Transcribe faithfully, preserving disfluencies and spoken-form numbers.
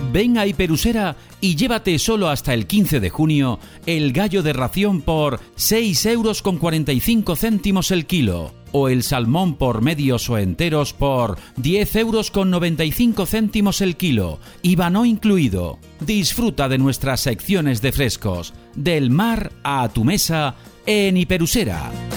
Ven a Hiperusera y llévate solo hasta el quince de junio el gallo de ración por seis euros con cuarenta y cinco céntimos el kilo o el salmón por medios o enteros por diez euros con noventa y cinco céntimos el kilo, I V A no incluido. Disfruta de nuestras secciones de frescos, del mar a tu mesa en Hiperusera.